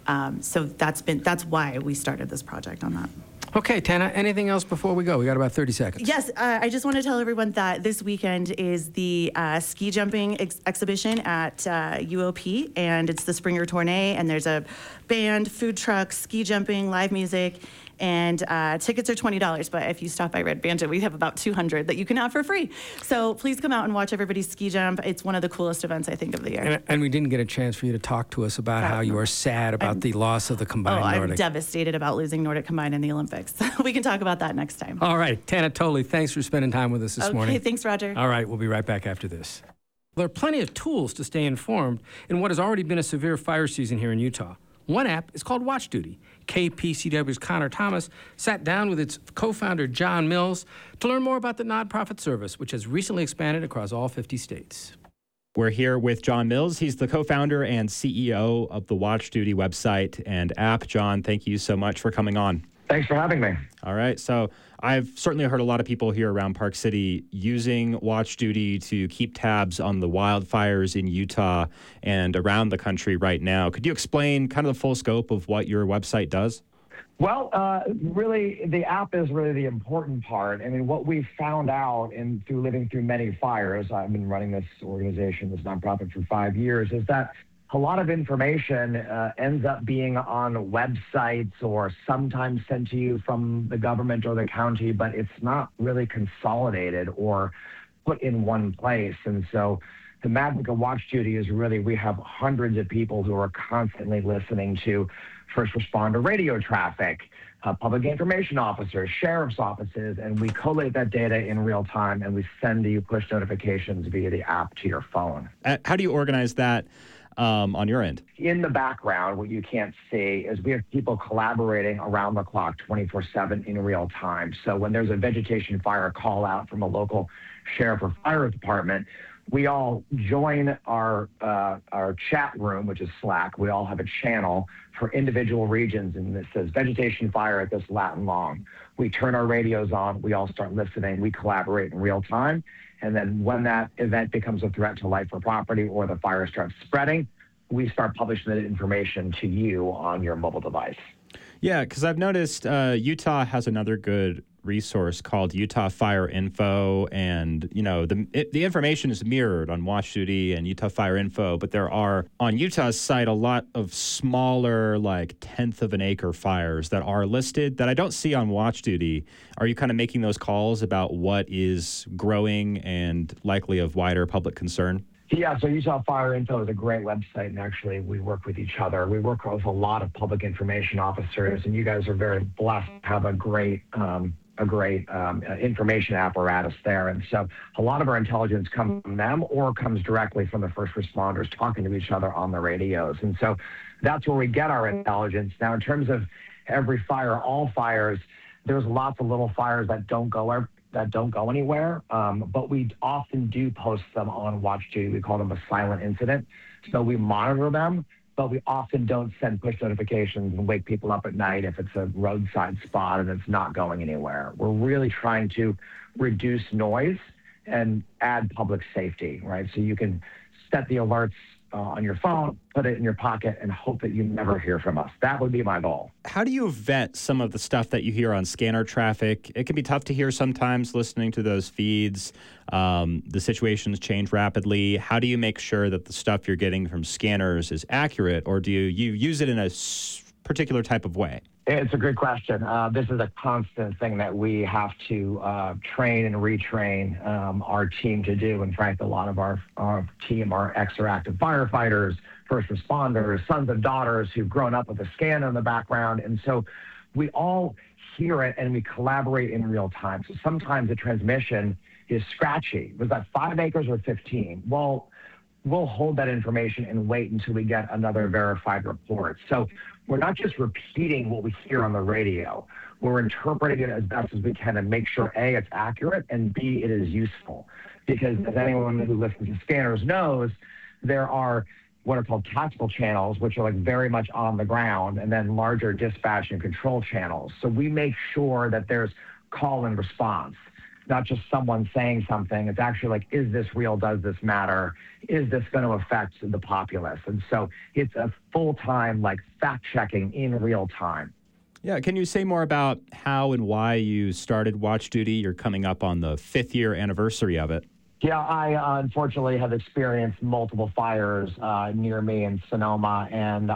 [SPEAKER 10] So that's why we started this project on that.
[SPEAKER 1] Okay, Tana, anything else before we go? We got about 30 seconds.
[SPEAKER 10] Yes, I just want to tell everyone that this weekend is the ski jumping exhibition at UOP, and it's the Springer Tournée, and there's a band, food truck, ski jumping, live music, and tickets are $20, but if you stop by Red Bandit, we have about 200 that you can have for free. So please come out and watch everybody ski jump. It's one of the coolest events, I think, of the year.
[SPEAKER 1] And we didn't get a chance for you to talk to us about how you are sad about the loss of the combined Nordic.
[SPEAKER 10] I'm devastated about losing Nordic combined in the Olympics. We can talk about that next time.
[SPEAKER 1] All right, Tana Tolley, thanks for spending time with us this morning.
[SPEAKER 10] Okay, thanks, Roger.
[SPEAKER 1] All right, we'll be right back after this. There are plenty of tools to stay informed in what has already been a severe fire season here in Utah. One app is called Watch Duty. KPCW's Connor Thomas sat down with its co-founder, John Mills, to learn more about the nonprofit service, which has recently expanded across all 50 states.
[SPEAKER 6] We're here with John Mills. He's the co-founder and CEO of the Watch Duty website and app. John, thank you so much for coming on.
[SPEAKER 11] Thanks for having me.
[SPEAKER 6] All right. So I've certainly heard a lot of people here around Park City using Watch Duty to keep tabs on the wildfires in Utah and around the country right now. Could you explain kind of the full scope of what your website does?
[SPEAKER 11] Well, really, the app is really the important part. I mean, what we found out through living through many fires, I've been running this organization, this nonprofit, for 5 years, is that a lot of information ends up being on websites or sometimes sent to you from the government or the county, but it's not really consolidated or put in one place. And so the magic of Watch Duty is really, we have hundreds of people who are constantly listening to first responder radio traffic, public information officers, sheriff's offices, and we collate that data in real time, and we send you push notifications via the app to your phone.
[SPEAKER 6] How do you organize that on your end?
[SPEAKER 11] In the background, what you can't see is we have people collaborating around the clock 24/7 in real time. So when there's a vegetation fire call out from a local sheriff or fire department, we all join our chat room, which is Slack. We all have a channel for individual regions, and it says vegetation fire at this lat and long. We turn our radios on. We all start listening. We collaborate in real time. And then when that event becomes a threat to life or property, or the fire starts spreading, we start publishing that information to you on your mobile device.
[SPEAKER 6] Yeah, because I've noticed Utah has another good resource called Utah Fire Info, and the information is mirrored on Watch Duty and Utah Fire Info, but there are on Utah's site a lot of smaller, like tenth of an acre fires that are listed that I don't see on Watch Duty. Are you kind of making those calls about what is growing and likely of wider public concern?
[SPEAKER 11] Yeah, so Utah Fire Info is a great website, and actually we work with each other. We work with a lot of public information officers, and you guys are very blessed to have a great information apparatus there. And so a lot of our intelligence comes from them or comes directly from the first responders talking to each other on the radios. And so that's where we get our intelligence. Now, in terms of every fire, all fires, there's lots of little fires that don't go anywhere, but we often do post them on Watch Duty. We call them a silent incident. So we monitor them, but we often don't send push notifications and wake people up at night if it's a roadside spot and it's not going anywhere. We're really trying to reduce noise and add public safety, right? So you can set the alerts on your phone, put it in your pocket, and hope that you never hear from us. That would be my goal.
[SPEAKER 6] How do you vet some of the stuff that you hear on scanner traffic? It can be tough to hear sometimes listening to those feeds. The situations change rapidly. How do you make sure that the stuff you're getting from scanners is accurate, or do you use it in a particular type of way?
[SPEAKER 11] It's a good question. This is a constant thing that we have to train and retrain our team to do. And frankly, a lot of our team are extra active firefighters, first responders, sons and daughters who've grown up with a scanner in the background. And so we all hear it and we collaborate in real time. So sometimes the transmission is scratchy. Was that 5 acres or 15? Well, we'll hold that information and wait until we get another verified report. So we're not just repeating what we hear on the radio. We're interpreting it as best as we can and make sure, A, it's accurate, and B, it is useful. Because as anyone who listens to scanners knows, there are what are called tactical channels, which are like very much on the ground, and then larger dispatch and control channels. So we make sure that there's call and response, not just someone saying something. It's actually like, is this real? Does this matter? Is this going to affect the populace? And so it's a full-time, like, fact-checking in real time.
[SPEAKER 6] Yeah, can you say more about how and why you started Watch Duty? You're coming up on the 5th year anniversary of it.
[SPEAKER 11] Yeah, I unfortunately have experienced multiple fires near me in Sonoma, and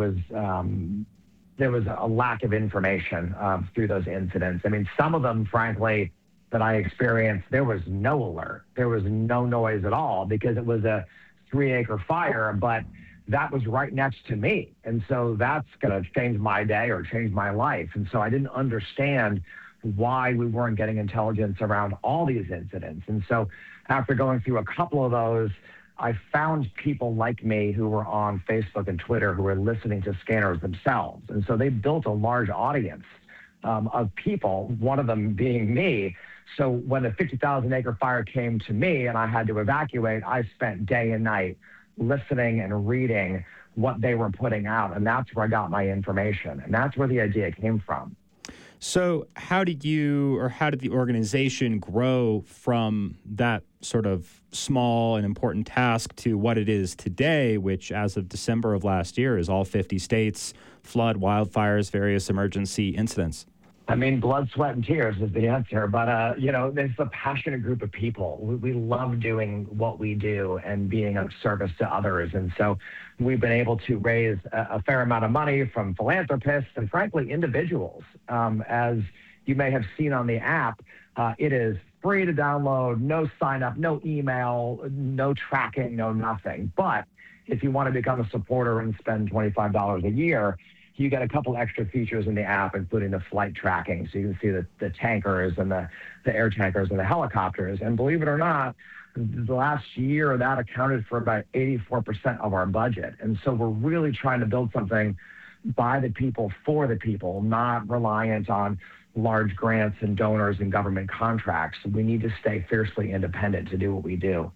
[SPEAKER 11] there was a lack of information through those incidents. I mean, some of them, frankly, that I experienced, there was no alert. There was no noise at all because it was a 3-acre fire, but that was right next to me. And so that's going to change my day or change my life. And so I didn't understand why we weren't getting intelligence around all these incidents. And so after going through a couple of those, I found people like me who were on Facebook and Twitter who were listening to scanners themselves. And so they built a large audience of people, one of them being me. So when the 50,000-acre fire came to me and I had to evacuate, I spent day and night listening and reading what they were putting out. And that's where I got my information. And that's where the idea came from.
[SPEAKER 6] So how did the organization grow from that sort of small and important task to what it is today, which as of December of last year is all 50 states, flood, wildfires, various emergency incidents?
[SPEAKER 11] I mean, blood, sweat, and tears is the answer. But, it's a passionate group of people. We love doing what we do and being of service to others. And so we've been able to raise a fair amount of money from philanthropists and, frankly, individuals. As you may have seen on the app, it is free to download, no sign up, no email, no tracking, no nothing. But if you want to become a supporter and spend $25 a year, you get a couple extra features in the app, including the flight tracking. So you can see the tankers and the air tankers and the helicopters. And believe it or not, the last year that accounted for about 84% of our budget. And so we're really trying to build something by the people, for the people, not reliant on large grants and donors and government contracts. We need to stay fiercely independent to do what we do.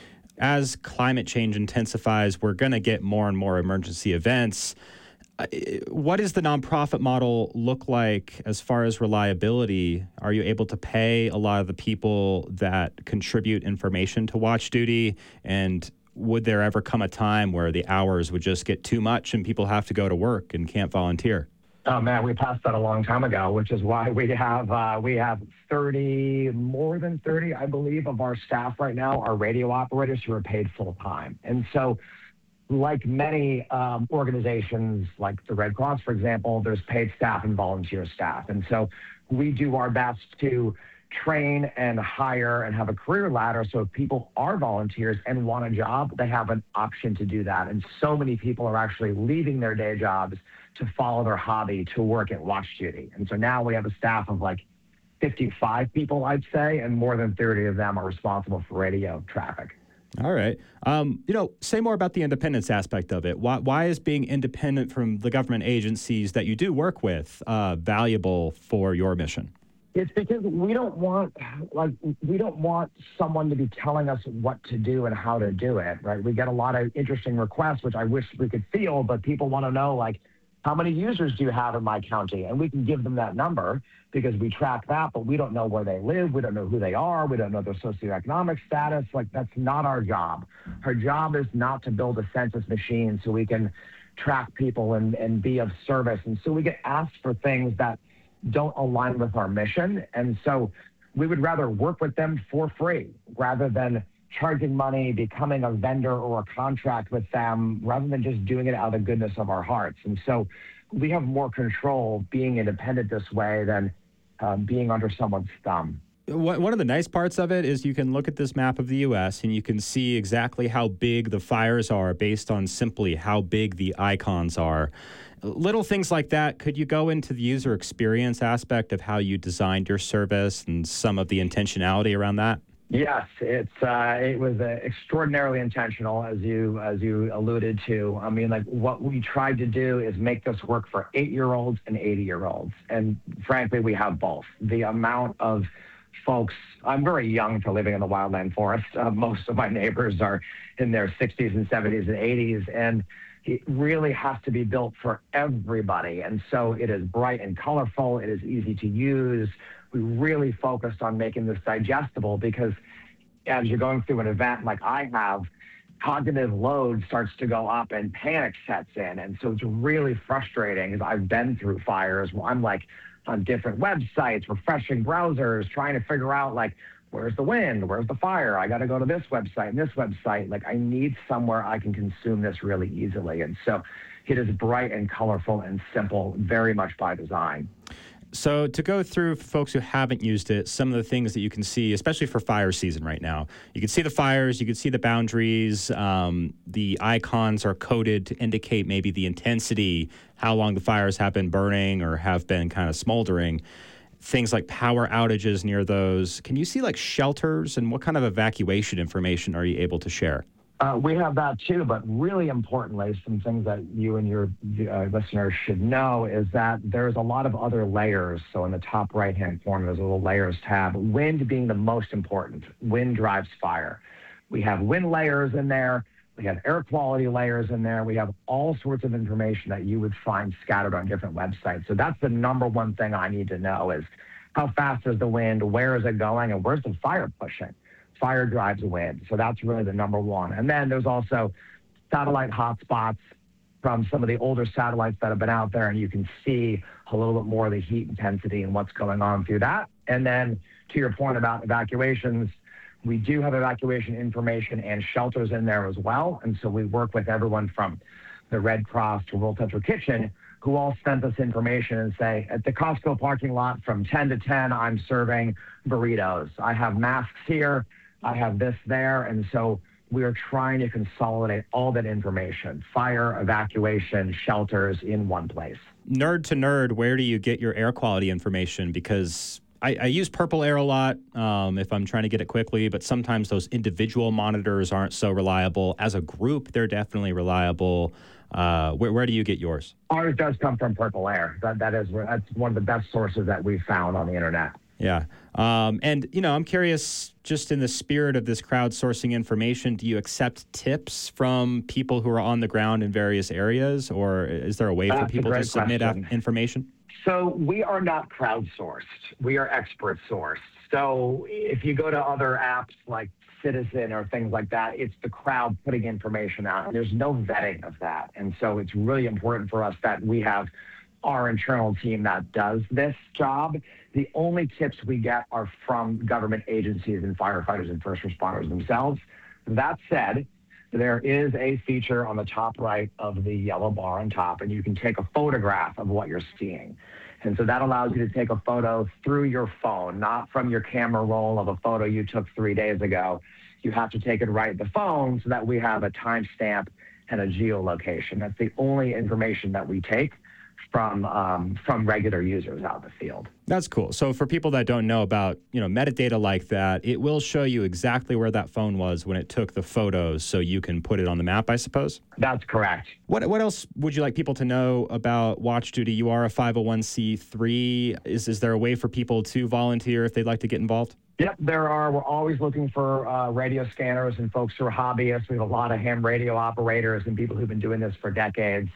[SPEAKER 6] As climate change intensifies, we're going to get more and more emergency events. What does the nonprofit model look like as far as reliability? Are you able to pay a lot of the people that contribute information to Watch Duty? And would there ever come a time where the hours would just get too much and people have to go to work and can't volunteer?
[SPEAKER 11] Oh man, we passed that a long time ago, which is why we have more than 30, I believe, of our staff right now are radio operators who are paid full time. And so, like many organizations, like the Red Cross, for example, there's paid staff and volunteer staff. And so we do our best to train and hire and have a career ladder. So if people are volunteers and want a job, they have an option to do that. And so many people are actually leaving their day jobs to follow their hobby, to work at watch duty. And so now we have a staff of like 55 people, I'd say, and more than 30 of them are responsible for radio traffic.
[SPEAKER 6] All right. Say more about the independence aspect of it. Why is being independent from the government agencies that you do work with valuable for your mission?
[SPEAKER 11] It's because we don't want someone to be telling us what to do and how to do it, right? We get a lot of interesting requests, which I wish we could field, but people want to know, like, how many users do you have in my county? And we can give them that number because we track that, but we don't know where they live. We don't know who they are. We don't know their socioeconomic status. Like, that's not our job. Our job is not to build a census machine so we can track people and be of service. And so we get asked for things that don't align with our mission. And so we would rather work with them for free rather than charging money, becoming a vendor or a contract with them, rather than just doing it out of the goodness of our hearts. And so we have more control being independent this way than being under someone's thumb.
[SPEAKER 6] One of the nice parts of it is you can look at this map of the U.S. and you can see exactly how big the fires are based on simply how big the icons are. Little things like that. Could you go into the user experience aspect of how you designed your service and some of the intentionality around that?
[SPEAKER 11] Yes, it was extraordinarily intentional, as you alluded to. I mean, like, what we tried to do is make this work for 8-year-olds and 80-year-olds, and frankly, we have both. The amount of folks, I'm very young for living in the wildland forest. Most of my neighbors are in their 60s and 70s and 80s, and it really has to be built for everybody. And so it is bright and colorful. It is easy to use. We really focused on making this digestible because as you're going through an event like I have, cognitive load starts to go up and panic sets in. And so it's really frustrating as I've been through fires where I'm like on different websites, refreshing browsers, trying to figure out, like, where's the wind? Where's the fire? I got to go to this website and this website. Like, I need somewhere I can consume this really easily. And so it is bright and colorful and simple, very much by design.
[SPEAKER 6] So to go through, for folks who haven't used it, some of the things that you can see, especially for fire season right now, you can see the fires, you can see the boundaries, the icons are coded to indicate maybe the intensity, how long the fires have been burning or have been kind of smoldering. Things like power outages near those. Can you see like shelters, and what kind of evacuation information are you able to share?
[SPEAKER 11] We have that too, but really importantly, some things that you and your listeners should know is that there's a lot of other layers. So in the top right-hand corner, there's a little layers tab, wind being the most important. Wind drives fire. We have wind layers in there. We have air quality layers in there. We have all sorts of information that you would find scattered on different websites. So that's the number one thing I need to know is how fast is the wind, where is it going, and where's the fire pushing? Fire drives wind. So that's really the number one. And then there's also satellite hotspots from some of the older satellites that have been out there, and you can see a little bit more of the heat intensity and what's going on through that. And then to your point about evacuations, we do have evacuation information and shelters in there as well. And so we work with everyone from the Red Cross to World Central Kitchen, who all send us information and say, at the Costco parking lot from 10 to 10, I'm serving burritos. I have masks here. I have this there. And so we are trying to consolidate all that information, fire, evacuation, shelters in one place.
[SPEAKER 6] Nerd to nerd, where do you get your air quality information? Because I use Purple Air a lot if I'm trying to get it quickly, but sometimes those individual monitors aren't so reliable. As a group, they're definitely reliable. Where do you get yours?
[SPEAKER 11] Ours does come from Purple Air. That's one of the best sources that we've found on the internet.
[SPEAKER 6] Yeah. And, I'm curious, just in the spirit of this crowdsourcing information, do you accept tips from people who are on the ground in various areas, or is there a way for people to submit information?
[SPEAKER 11] So we are not crowdsourced. We are expert sourced. So if you go to other apps like Citizen or things like that, it's the crowd putting information out. There's no vetting of that. And so it's really important for us that we have our internal team that does this job. The only tips we get are from government agencies and firefighters and first responders themselves. That said, there is a feature on the top right of the yellow bar on top, and you can take a photograph of what you're seeing. And so that allows you to take a photo through your phone, not from your camera roll of a photo you took 3 days ago. You have to take it right at the phone so that we have a timestamp and a geolocation. That's the only information that we take from regular users out in the field.
[SPEAKER 6] That's cool. So for people that don't know about, metadata like that, it will show you exactly where that phone was when it took the photos, so you can put it on the map, I suppose?
[SPEAKER 11] That's correct.
[SPEAKER 6] What else would you like people to know about Watch Duty? You are a 501c3. Is there a way for people to volunteer if they'd like to get involved?
[SPEAKER 11] Yep, there are. We're always looking for radio scanners and folks who are hobbyists. We have a lot of ham radio operators and people who've been doing this for decades.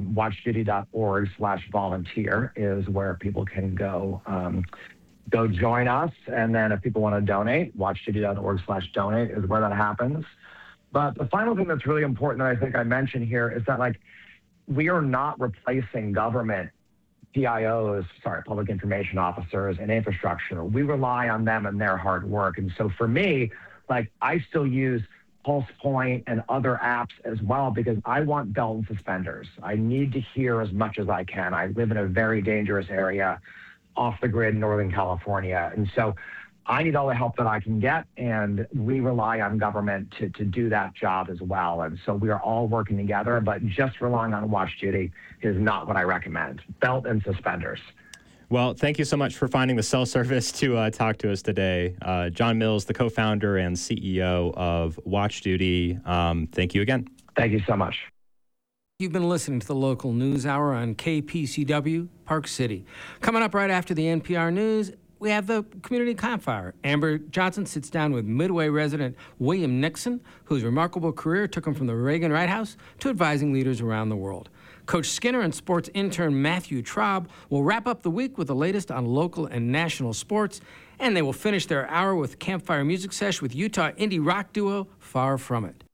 [SPEAKER 11] Watchduty.org/volunteer is where people can go join us. And then if people want to donate, watchduty.org/donate is where that happens. But the final thing that's really important that I think I mentioned here is that, we are not replacing government PIOs, public information officers, and infrastructure. We rely on them and their hard work. And so for me, I still use PulsePoint and other apps as well because I want belt and suspenders. I need to hear as much as I can. I live in a very dangerous area off the grid in Northern California. And so I need all the help that I can get, and we rely on government to do that job as well. And so we are all working together, but just relying on Watch Duty is not what I recommend. Belt and suspenders.
[SPEAKER 6] Well, thank you so much for finding the cell service to talk to us today. John Mills, the co-founder and CEO of Watch Duty. Thank you again.
[SPEAKER 11] Thank you so much.
[SPEAKER 1] You've been listening to the local news hour on KPCW, Park City. Coming up right after the NPR News, we have the community campfire. Amber Johnson sits down with Midway resident William Nixon, whose remarkable career took him from the Reagan White House to advising leaders around the world. Coach Skinner and sports intern Matthew Traub will wrap up the week with the latest on local and national sports, and they will finish their hour with campfire music sesh with Utah indie rock duo Far From It.